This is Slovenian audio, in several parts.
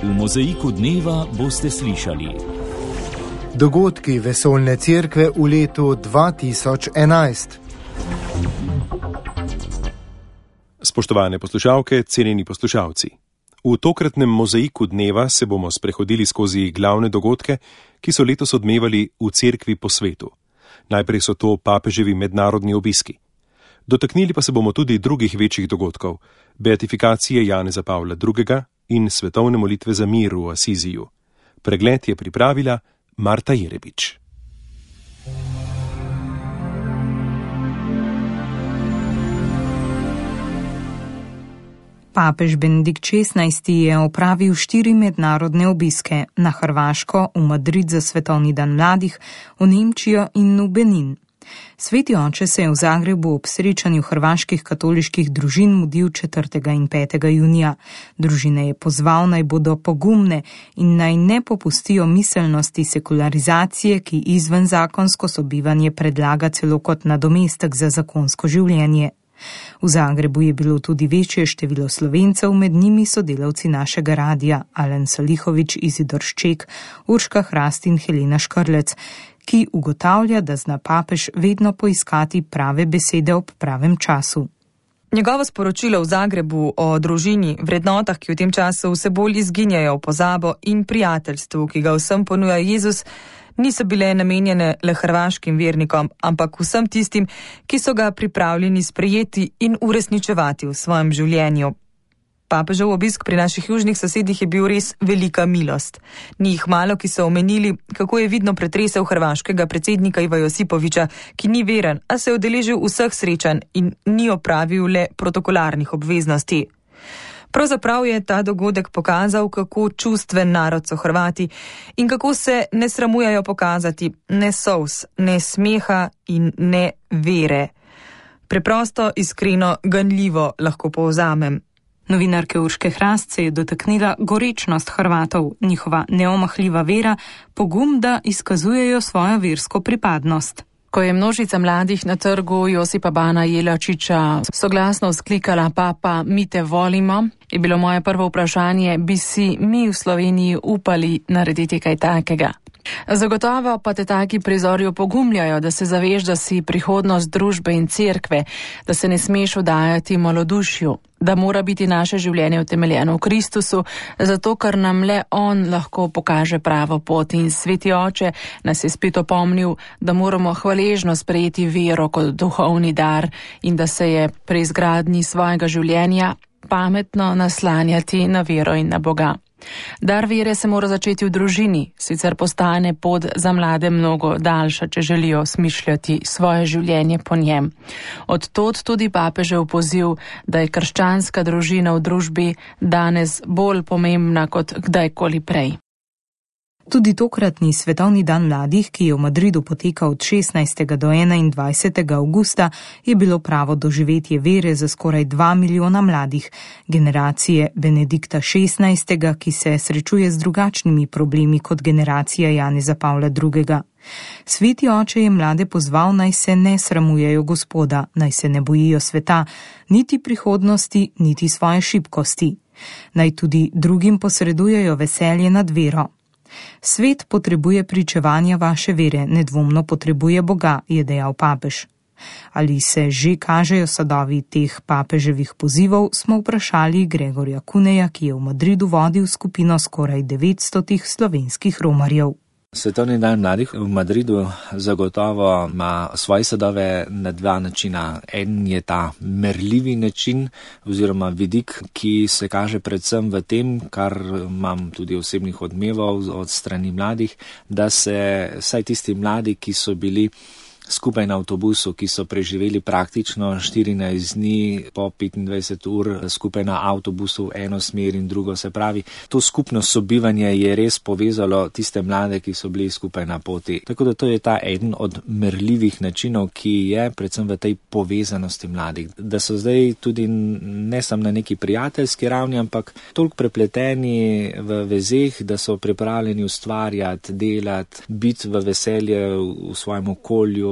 V Mozaiku dneva boste slišali: dogodki vesoljne cerkve v letu 2011. Spoštovane poslušalke, cenjeni poslušalci. V tokratnem Mozaiku dneva se bomo sprehodili skozi glavne dogodke, ki so letos odmevali v cerkvi po svetu. Najprej so to papeževi mednarodni obiski. Dotaknili pa se bomo tudi drugih večjih dogodkov, beatifikacije Janeza Pavla II. In svetovne molitve za mir v Asiziju. Pregled je pripravila Marta Jerebič. Papež Benedikt XVI. Je opravil 4 mednarodne obiske na Hrvaško, v Madrid za svetovni dan mladih, v Nemčijo in v Benin. Sveti oče se je v Zagrebu ob srečanju hrvaških katoliških družin mudil 4. in 5. junija. Družine je pozval, naj bodo pogumne in naj ne popustijo miselnosti sekularizacije, ki izven zakonsko sobivanje predlaga celo kot nadomestek za zakonsko življenje. V Zagrebu je bilo tudi večje število Slovencev, med njimi sodelavci našega radia Alen Salihovič, Izidor Šček, Urška Hrast in Helena Škrlec, ki ugotavlja, da zna papež vedno poiskati prave besede ob pravem času. Njegovo sporočilo v Zagrebu o družini, vrednotah, ki v tem času vse bolj izginjajo v pozabo, in prijateljstvu, ki ga vsem ponuja Jezus, niso bile namenjene le hrvaškim vernikom, ampak vsem tistim, ki so ga pripravljeni sprejeti in uresničevati v svojem življenju. Papežev obisk pri naših južnih sosedih je bil res velika milost. Ni jih malo, ki so omenili, kako je vidno pretresel hrvaškega predsednika Iva Josipovića, ki ni veren, a se je udeležil vseh srečanj in ni opravil le protokolarnih obveznosti. Pravzaprav je ta dogodek pokazal, kako čustven narod so Hrvati in kako se ne sramujajo pokazati ne solz, ne smeha in ne vere. Preprosto, iskreno, ganljivo lahko povzamem. Novinarke Urške Hrast se je dotaknila gorečnost Hrvatov, njihova neomahljiva vera, pogum, da izkazujejo svojo versko pripadnost. Ko je množica mladih na trgu Josipa Bana Jelačiča soglasno vzklikala "Papa, mi te volimo", je bilo moje prvo vprašanje, bi si mi v Sloveniji upali narediti kaj takega. Zagotovo pa te taki prizori opogumljajo, da se zaveš, da si prihodnost družbe in cerkve, da se ne smeš vdajati malodušju, da mora biti naše življenje utemeljeno v Kristusu, zato ker nam le On lahko pokaže pravo pot. In Sveti oče nas je spet opomnil, da moramo hvaležno sprejeti vero kot duhovni dar in da se je pri izgradnji svojega življenja pametno naslanjati na vero in na Boga. Dar vere se mora začeti v družini, sicer postane pot za mlade mnogo daljša, če želijo smišljati svoje življenje po njem. Od tod tudi papežev poziv, da je krščanska družina v družbi danes bolj pomembna kot kdajkoli prej. Tudi tokratni svetovni dan mladih, ki je v Madridu potekal od 16. do 21. avgusta, je bilo pravo doživetje vere za skoraj 2 milijona mladih, generacije Benedikta XVI., ki se srečuje z drugačnimi problemi kot generacija Janeza Pavla II. Sveti oče je mlade pozval, naj se ne sramujejo Gospoda, naj se ne bojijo sveta, niti prihodnosti, niti svoje šibkosti. Naj tudi drugim posredujejo veselje nad vero. Svet potrebuje pričevanja vaše vere, nedvomno potrebuje Boga, je dejal papež. Ali se že kažejo sadovi teh papeževih pozivov, smo vprašali Gregorja Kuneja, ki je v Madridu vodil skupino skoraj 900 slovenskih romarjev. Svetovni dan mladih v Madridu zagotovo ima svoje sadove na 2 načina. En je ta merljivi način oziroma vidik, ki se kaže predvsem v tem, kar imam tudi osebnih odmevov od strani mladih, da se vsaj tisti mladi, ki so bili skupaj na avtobusu, ki so preživeli praktično 14 dni po 25 ur skupaj na avtobusu v eno smer in drugo, se pravi, to skupno sobivanje je res povezalo tiste mlade, ki so bili skupaj na poti. Tako da to je ta eden od merljivih načinov, ki je predvsem v tej povezanosti mladih. Da so zdaj tudi ne samo na neki prijateljski ravni, ampak toliko prepleteni v vezeh, da so pripravljeni ustvarjati, delati, biti v veselje v svojem okolju,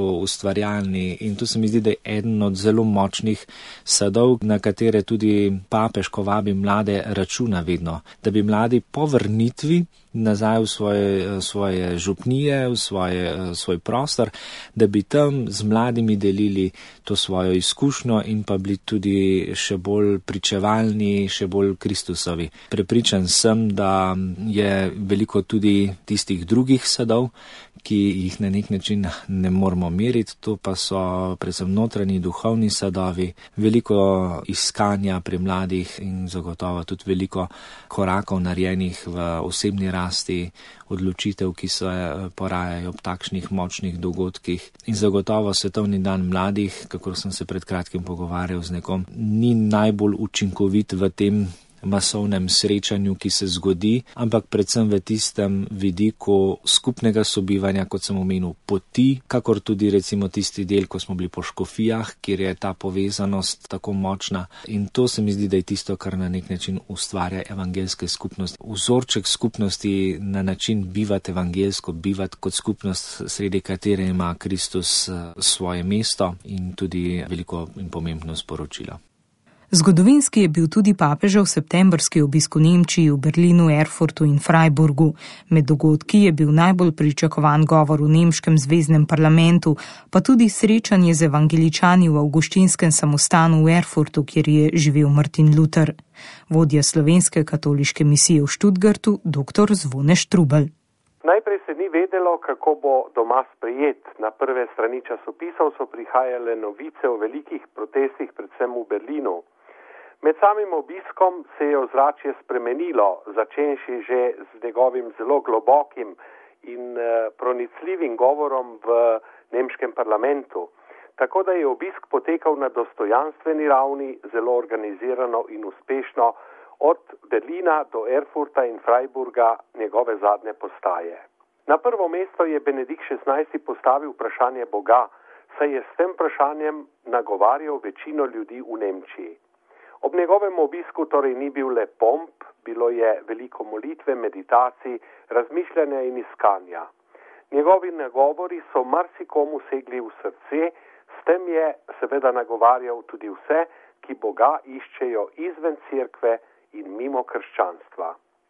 ustvarjalni in to se mi zdi, da je eden od zelo močnih sadov, na katere tudi papež, ko vabi mlade, računa vedno, da bi mladi po vrnitvi nazaj v svoje župnije, v svoj prostor, da bi tam z mladimi delili to svojo izkušnjo in pa bili tudi še bolj pričevalni, še bolj Kristusovi. Prepričan sem, da je veliko tudi tistih drugih sadov, ki jih na nek način ne moramo meriti, to pa so predvsem notranji duhovni sadovi, veliko iskanja pri mladih in zagotovo tudi veliko korakov narejenih v osebni rasti, odločitev, ki se porajajo ob takšnih močnih dogodkih. In zagotovo Svetovni dan mladih, kakor sem se pred kratkim pogovarjal z nekom, ni najbolj učinkovit v tem masovnem srečanju, ki se zgodi, ampak predvsem v tistem vidiku skupnega sobivanja, kot sem omenil, poti, kakor tudi recimo tisti del, ko smo bili po škofijah, kjer je ta povezanost tako močna. In to se mi zdi, da je tisto, kar na nek način ustvarja evangelske skupnosti. Vzorček skupnosti na način bivati evangelsko, bivati kot skupnost, sredi katere ima Kristus svoje mesto in tudi veliko in pomembno sporočilo. Zgodovinski je bil tudi papežev septembrski obisk v Nemčiji, v Berlinu, Erfurtu in Freiburgu. Med dogodki je bil najbolj pričakovan govor v nemškem zvezdnem parlamentu, pa tudi srečanje z evangeličani v avgustinskem samostanu v Erfurtu, kjer je živel Martin Luther. Vodja slovenske katoliške misije v Stuttgartu, dr. Zvone Štrubelj. Najprej se ni vedelo, kako bo doma sprejet. Na prve strani časopisov so prihajale novice o velikih protestih, predvsem v Berlinu. Med samim obiskom se je ozračje spremenilo, začenši že z njegovim zelo globokim in pronicljivim govorom v nemškem parlamentu. Tako da je obisk potekal na dostojanstveni ravni, zelo organizirano in uspešno, od Berlina do Erfurta in Freiburga, njegove zadnje postaje. Na prvo mesto je Benedikt XVI. Postavil vprašanje Boga, saj je s tem vprašanjem nagovarjal večino ljudi v Nemčiji. Ob njegovem obisku torej ni bil le pomp, bilo je veliko molitve, meditacij, razmišljanja in iskanja. Njegovi nagovori so marsikomu segli v srce, s tem je seveda nagovarjal tudi vse, ki Boga iščejo izven cerkve in mimo krščanstva.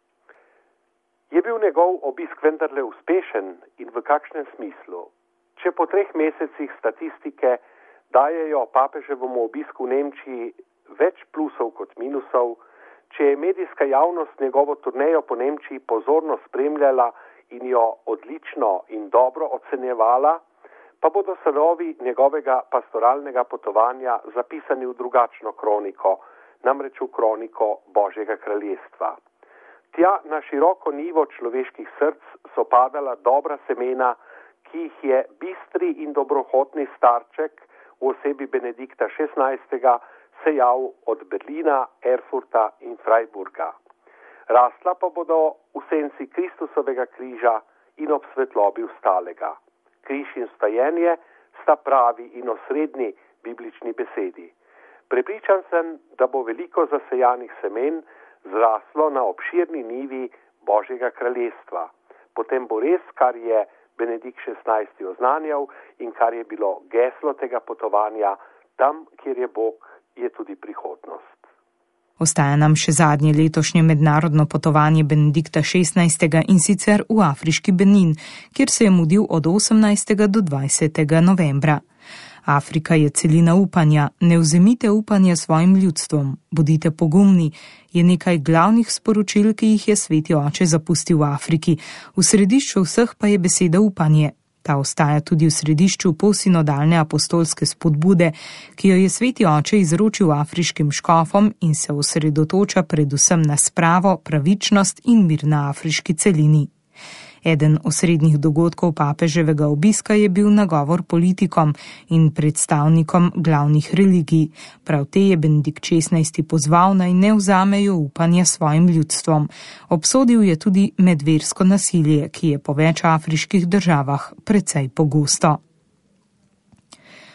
Je bil njegov obisk vendarle uspešen in v kakšnem smislu? Če po 3 mesecih statistike dajejo papeževemu obisku v Nemčiji več plusov kot minusov, če je medijska javnost njegovo turnejo po Nemčiji pozorno spremljala in jo odlično in dobro ocenjevala, pa bodo sadovi njegovega pastoralnega potovanja zapisani v drugačno kroniko, namreč v kroniko Božjega kraljestva. Tja na široko nivo človeških src so padala dobra semena, ki jih je bistri in dobrohotni starček v osebi Benedikta XVI. Sejal od Berlina, Erfurta in Freiburga. Rasla pa bodo v senci Kristusovega križa in ob svetlobi vstalega. Križ in vstajenje sta pravi in osrednji biblični besedi. Prepričan sem, da bo veliko zasejanih semen zraslo na obširni nivi Božjega kraljestva. Potem bo res, kar je Benedikt XVI. Oznanjal in kar je bilo geslo tega potovanja, tam, kjer je Bog, je tudi prihodnost. Ostaja nam še zadnje letošnje mednarodno potovanje Benedikta XVI. In sicer v afriški Benin, kjer se je mudil od 18. do 20. novembra. Afrika je celina upanja, ne vzemite upanja svojim ljudstvom, bodite pogumni, je nekaj glavnih sporočil, ki jih je Sveti Oče zapustil v Afriki. V središču vseh pa je beseda upanje. Ta ostaja tudi v središču posinodalne apostolske spodbude, ki jo je Sveti Oče izročil afriškim škofom in se osredotoča predvsem na spravo, pravičnost in mir na afriški celini. Eden osrednjih dogodkov papeževega obiska je bil nagovor politikom in predstavnikom glavnih religij. Prav te je Benedikt XVI. Pozval naj ne vzamejo upanja svojim ljudstvom. Obsodil je tudi medversko nasilje, ki je po več afriških državah precej pogosto.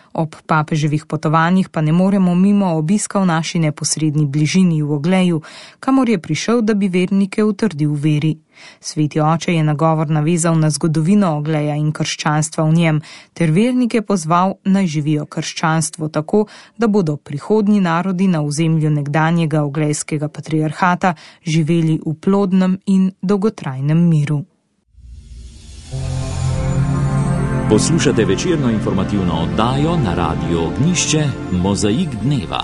Ob papeževih potovanjih pa ne moremo mimo obiska v naši neposredni bližini v Ogleju, kamor je prišel, da bi vernike utrdil v veri. Sveti oče je nagovor navezal na zgodovino Ogleja in krščanstva v njem, ter vernike pozval, naj živijo krščanstvo tako, da bodo prihodnji narodi na ozemlju nekdanjega oglejskega patriarhata živeli v plodnem in dolgotrajnem miru. Poslušate večerno informativno oddajo na Radiu Ognjišče Mozaik dneva.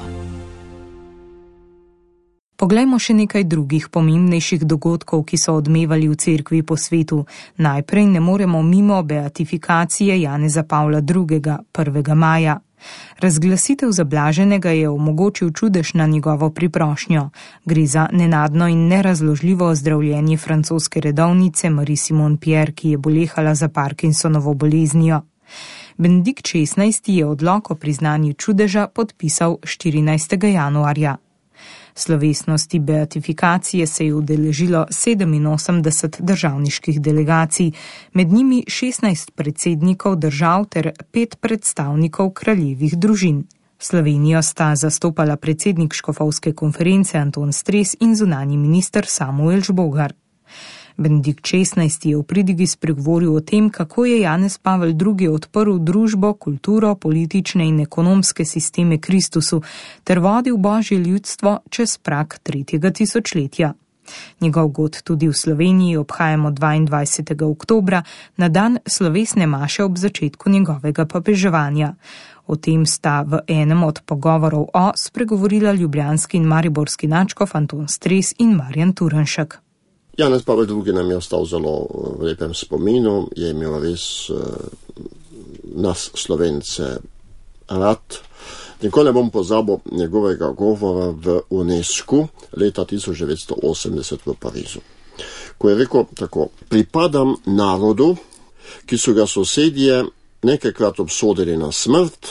Poglejmo še nekaj drugih pomembnejših dogodkov, ki so odmevali v cerkvi po svetu. Najprej ne moremo mimo beatifikacije Janeza Pavla II. 1. maja. Razglasitev za blaženega je omogočil čudež na njegovo priprošnjo. Gre za nenadno in nerazložljivo ozdravljenje francoske redovnice Marie Simon Pierre, ki je bolehala za Parkinsonovo boleznijo. Benedikt XVI. Je odlok o priznanju čudeža podpisal 14. januarja. Slovesnosti beatifikacije se je udeležilo 87 državniških delegacij, med njimi 16 predsednikov držav ter 5 predstavnikov kraljevih družin. Slovenijo sta zastopala predsednik Škofovske konference Anton Stres in zunanji minister Samuel Žbogar. Benedikt XVI. Je v pridigi spregovoril o tem, kako je Janez Pavel II. Odprl družbo, kulturo, politične in ekonomske sisteme Kristusu ter vodil božje ljudstvo čez prag 3. tisočletja. Njegov god tudi v Sloveniji obhajamo 22. oktobra, na dan slovesne maše ob začetku njegovega papeževanja. O tem sta v enem od pogovorov spregovorila ljubljanski in mariborski nadškof Anton Stres in Marjan Turnšek. Janez Pavel II. Nam je ostal zelo v lepem spominu, je imel res nas Slovence rad. Nikoli ne bom pozabil njegovega govora v UNESCO leta 1980 v Parizu, ko je rekel tako: pripadam narodu, ki so ga sosedje nekajkrat obsodili na smrt,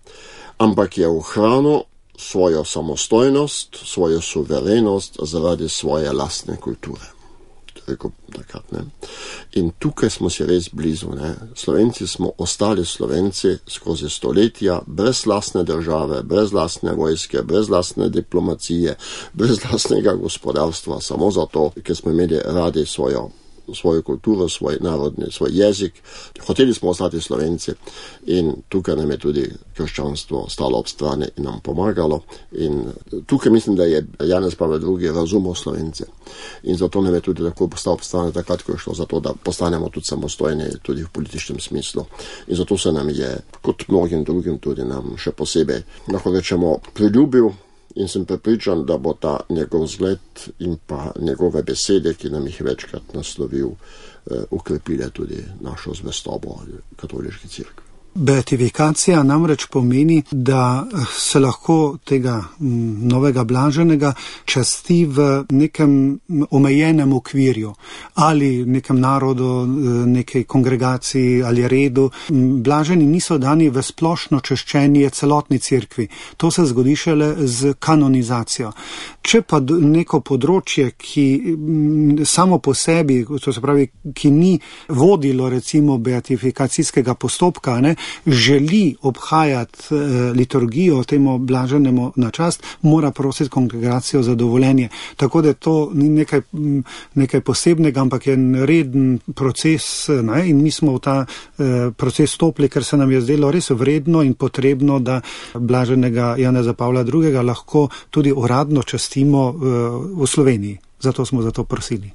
ampak je ohranil svojo samostojnost, svojo suverenost zaradi svoje lastne kulture. Rekel, takrat, ne. In tukaj smo si res blizu. Ne. Slovenci smo ostali Slovenci skozi stoletja, brez lastne države, brez lastne vojske, brez lastne diplomacije, brez lastnega gospodarstva, samo zato, ker smo imeli radi svojo kulturo, svoj narodni, svoj jezik. Hoteli smo ostati Slovenci in tukaj nam je tudi krščanstvo stalo ob strani in nam pomagalo. In tukaj mislim, da je Janez Pavel II. Razumel Slovence. In zato nam je tudi tako postal ob strani, takrat, ko je šlo za to, da postanemo tudi samostojni, tudi v političnem smislu. In zato se nam je, kot mnogim drugim, tudi nam še posebej, lahko rečemo, priljubil. In sem prepričan, da bo ta njegov zgled in pa njegove besede, ki nam jih večkrat naslovil, ukrepile tudi našo zvestobo katoliški cerkvi. Beatifikacija namreč pomeni, da se lahko tega novega blaženega časti v nekem omejenem okvirju ali nekem narodu, nekej kongregaciji ali redu. Blaženi niso dani v splošno češčenje celotni cerkvi. To se zgodi šele z kanonizacijo. Če pa neko področje, ki samo po sebi, to se pravi, ki ni vodilo recimo beatifikacijskega postopka, želi obhajati liturgijo temu blaženemu na čast, mora prositi kongregacijo za dovoljenje. Tako da to ni nekaj posebnega, ampak je reden proces, in mi smo v ta proces stopili, ker se nam je zdelo res vredno in potrebno, da blaženega Janeza Pavla II. Lahko tudi uradno častimo v Sloveniji. Zato smo za to prosili.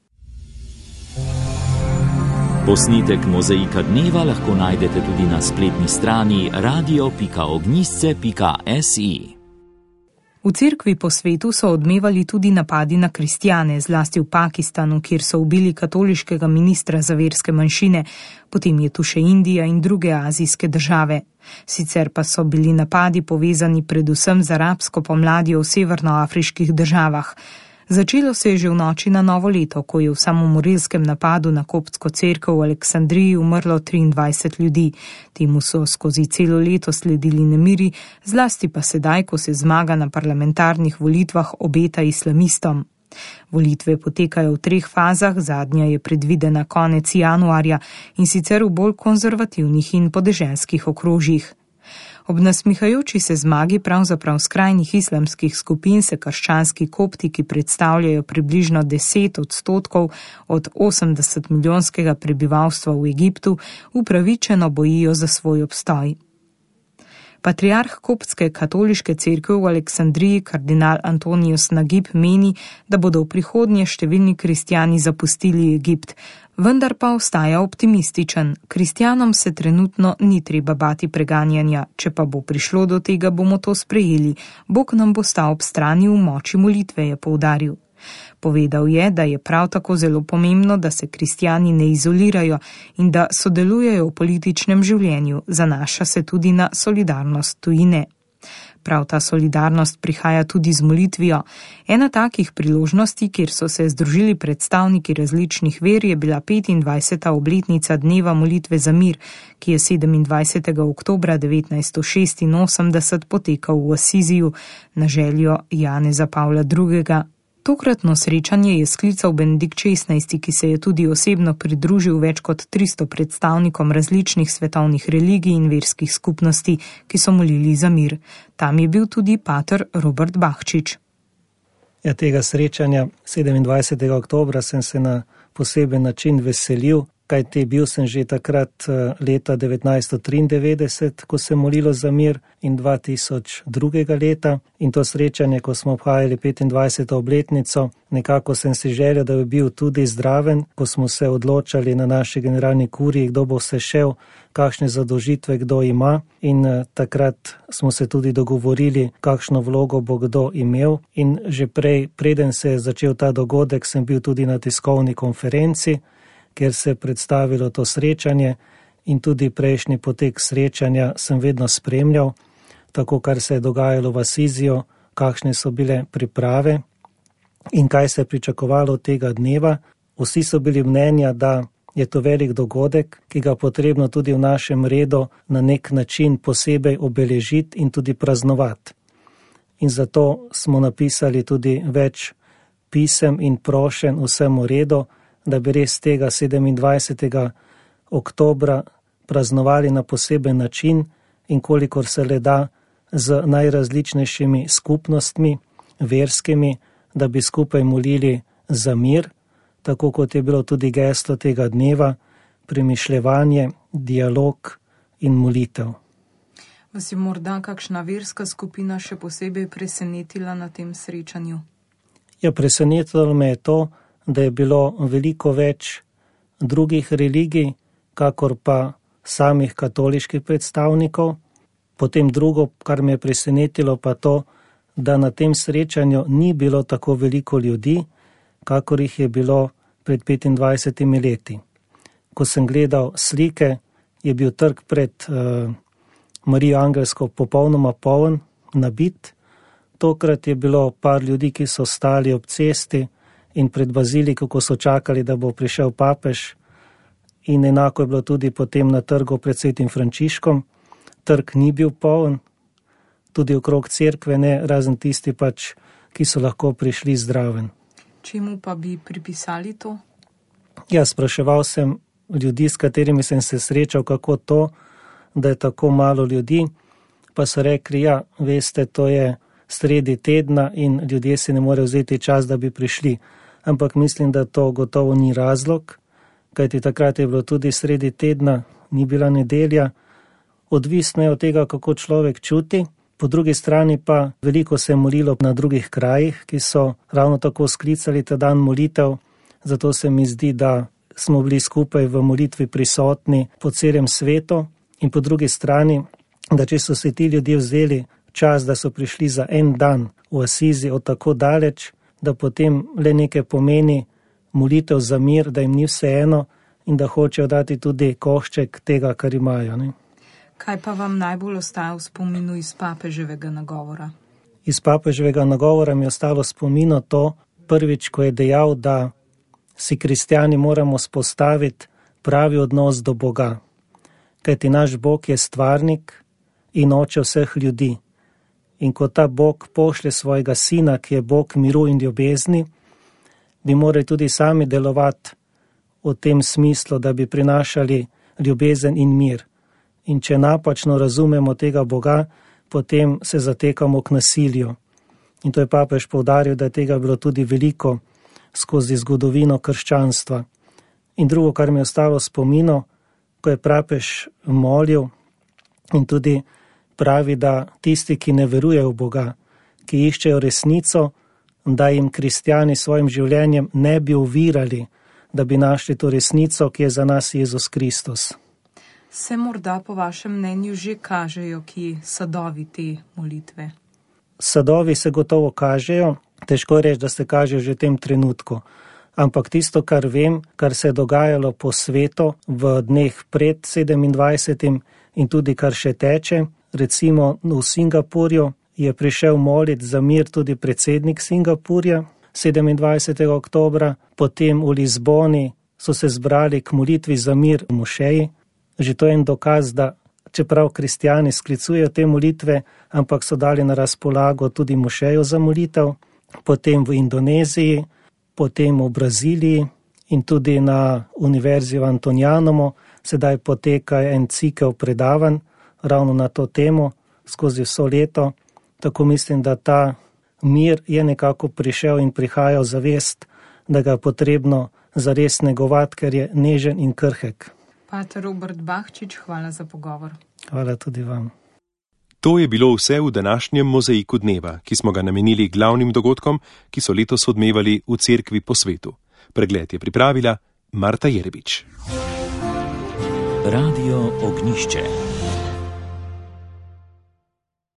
Posnetek Mozaika dneva lahko najdete tudi na spletni strani radio.ognjisce.si. V cerkvi po svetu so odmevali tudi napadi na kristjane, zlasti v Pakistanu, kjer so ubili katoliškega ministra za verske manjšine, potem je tu še Indija in druge azijske države. Sicer pa so bili napadi povezani predvsem z arabsko pomladjo v severnoafriških državah. Začelo se je že v noči na novo leto, ko je v samomorilskem napadu na koptsko cerkev v Aleksandriji umrlo 23 ljudi. Temu so skozi celo leto sledili nemiri, zlasti pa sedaj, ko se zmaga na parlamentarnih volitvah obeta islamistom. Volitve potekajo v 3 fazah, zadnja je predvidena konec januarja in sicer v bolj konzervativnih in podeželskih okrožjih. Ob nasmihajoči se zmagi pravzaprav skrajnih islamskih skupin se krščanski kopti, ki predstavljajo približno 10% od 80-milijonskega prebivalstva v Egiptu, upravičeno bojijo za svoj obstoj. Patriarh koptske katoliške cerkve v Aleksandriji, kardinal Antonius Nagib, meni, da bodo v prihodnje številni kristjani zapustili Egipt, vendar pa ostaja optimističen. Kristjanom se trenutno ni treba bati preganjanja, če pa bo prišlo do tega, bomo to sprejeli. Bog nam bo stal ob strani v moči molitve, je poudaril. Povedal je, da je prav tako zelo pomembno, da se kristjani ne izolirajo in da sodelujejo v političnem življenju, zanaša se tudi na solidarnost tujine. Prav ta solidarnost prihaja tudi z molitvijo. Ena takih priložnosti, kjer so se združili predstavniki različnih ver, je bila 25. obletnica dneva molitve za mir, ki je 27. oktobra 1986 potekal v Asiziju na željo Janeza Pavla II. Tokratno srečanje je sklical Benedikt XVI, ki se je tudi osebno pridružil več kot 300 predstavnikom različnih svetovnih religij in verskih skupnosti, ki so molili za mir. Tam je bil tudi pater Robert Bahčič. Tega srečanja 27. oktobra sem se na poseben način veselil, kajti bil sem že takrat leta 1993, ko se molilo za mir, in 2002. leta, in to srečanje, ko smo obhajali 25. obletnico, nekako sem si želel, da bi bil tudi zdraven, ko smo se odločali na naši generalni kuriji, kdo bo se šel, kakšne zadolžitve kdo ima, in takrat smo se tudi dogovorili, kakšno vlogo bo kdo imel, in že preden se je začel ta dogodek, sem bil tudi na tiskovni konferenci, kjer se je predstavilo to srečanje, in tudi prejšnji potek srečanja sem vedno spremljal, tako kar se je dogajalo v Asiziju, kakšne so bile priprave in kaj se je pričakovalo od tega dneva. Vsi so bili mnenja, da je to velik dogodek, ki ga potrebno tudi v našem redu na nek način posebej obeležiti in tudi praznovati. In zato smo napisali tudi več pisem in prošenj vsemu redu, da bi res tega 27. oktobra praznovali na poseben način in kolikor se le da z najrazličnejšimi skupnostmi, verskimi, da bi skupaj molili za mir, tako kot je bilo tudi geslo tega dneva, premišljevanje, dialog in molitev. Vas je morda kakšna verska skupina še posebej presenetila na tem srečanju? Presenetilo me je to, da je bilo veliko več drugih religij, kakor pa samih katoliških predstavnikov. Potem drugo, kar me je presenetilo, pa to, da na tem srečanju ni bilo tako veliko ljudi, kakor jih je bilo pred 25 leti. Ko sem gledal slike, je bil trg pred Marijo Angelsko popolnoma poln, nabit. Tokrat je bilo par ljudi, ki so stali ob cesti in pred baziliko, ko so čakali, da bo prišel papež, in enako je bilo tudi potem na trgu pred Svetim Frančiškom. Trg ni bil poln, tudi okrog cerkve ne, razen tisti pač, ki so lahko prišli zdraven. Čemu pa bi pripisali to? Spraševal sem ljudi, s katerimi sem se srečal, kako to, da je tako malo ljudi, pa so rekli, veste, to je sredi tedna in ljudje si ne morejo vzeti čas, da bi prišli. Ampak mislim, da to gotovo ni razlog, kajti takrat je bilo tudi sredi tedna, ni bila nedelja. Odvisno je od tega, kako človek čuti. Po drugi strani pa veliko se je molilo na drugih krajih, ki so ravno tako sklicali ta dan molitev. Zato se mi zdi, da smo bili skupaj v molitvi prisotni po celem svetu. In po drugi strani, da če so se ti ljudje vzeli čas, da so prišli za en dan v Asizi od tako daleč, da potem le nekaj pomeni molitev za mir, da jim ni vseeno in da hočejo dati tudi košček tega, kar imajo. Ne? Kaj pa vam najbolj ostaja v spominu iz papeževega nagovora? Iz papeževega nagovora mi je ostalo spomino to, prvič, ko je dejal, da si kristjani moramo spostaviti pravi odnos do Boga. Kajti naš Bog je stvarnik in oče vseh ljudi. In ko ta Bog pošlje svojega sina, ki je Bog miru in ljubezni, bi morali tudi sami delovati v tem smislu, da bi prinašali ljubezen in mir. In če napačno razumemo tega Boga, potem se zatekamo k nasilju. In to je papež poudaril, da je tega bilo tudi veliko skozi zgodovino krščanstva. In drugo, kar mi je ostalo spomino, ko je papež molil in tudi pravi, da tisti, ki ne verujejo v Boga, ki iščejo resnico, da jim kristjani svojim življenjem ne bi ovirali, da bi našli to resnico, ki je za nas Jezus Kristus. Se morda po vašem mnenju že kažejo ki sadovi te molitve? Sadovi se gotovo kažejo, težko je reči, da se kažejo že v tem trenutku. Ampak tisto, kar vem, kar se je dogajalo po svetu v dneh pred 27. in tudi kar še teče, recimo v Singapurju je prišel moliti za mir tudi predsednik Singapurja 27. oktobra, potem v Lizboni so se zbrali k molitvi za mir v mošeji. Že to je en dokaz, da čeprav kristjani sklicujejo te molitve, ampak so dali na razpolago tudi mošejo za molitev, potem v Indoneziji, potem v Braziliji in tudi na univerzi v Antonianomu sedaj poteka en cikel predavanj ravno na to temo skozi vso leto. Tako mislim, da ta mir je nekako prišel in prihaja v zavest, da ga je potrebno zares negovati, ker je nežen in krhek. Pater Robert Bahčič, hvala za pogovor. Hvala tudi vam. To je bilo vse v današnjem mozaiku dneva, ki smo ga namenili glavnim dogodkom, ki so letos odmevali v cerkvi po svetu. Pregled je pripravila Marta Jerebič. Radio Ognjišče.